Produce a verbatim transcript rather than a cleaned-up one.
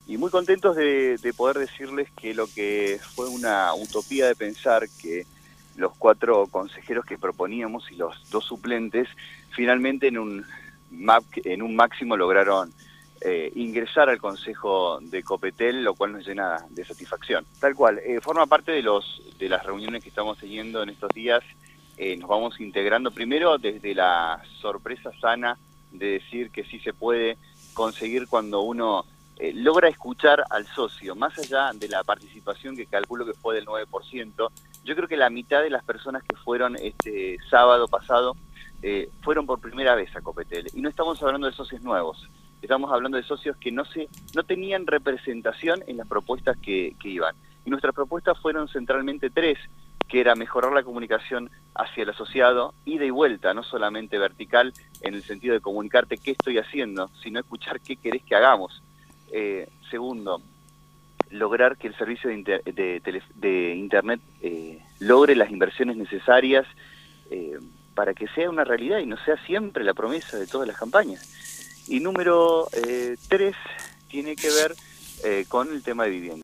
y muy contentos de, de poder decirles que lo que fue una utopía de pensar que los cuatro consejeros que proponíamos y los dos suplentes finalmente en un, en un máximo lograron eh, ingresar al Consejo de Copetel, lo cual nos llena de satisfacción. Tal cual, eh, forma parte de, los, de las reuniones que estamos teniendo en estos días. Eh, nos vamos integrando primero desde la sorpresa sana de decir que sí se puede conseguir cuando uno eh, logra escuchar al socio, más allá de la participación que calculo que fue del nueve por ciento, yo creo que la mitad de las personas que fueron este sábado pasado eh, fueron por primera vez a Copetel, y no estamos hablando de socios nuevos, estamos hablando de socios que no, se, no tenían representación en las propuestas que, que iban, y nuestras propuestas fueron centralmente tres, que era mejorar la comunicación hacia el asociado, ida y vuelta, no solamente vertical, en el sentido de comunicarte qué estoy haciendo, sino escuchar qué querés que hagamos. Eh, segundo, lograr que el servicio de, inter de, tele de Internet eh, logre las inversiones necesarias eh, para que sea una realidad y no sea siempre la promesa de todas las campañas. Y número eh, tres, tiene que ver eh, con el tema de vivienda.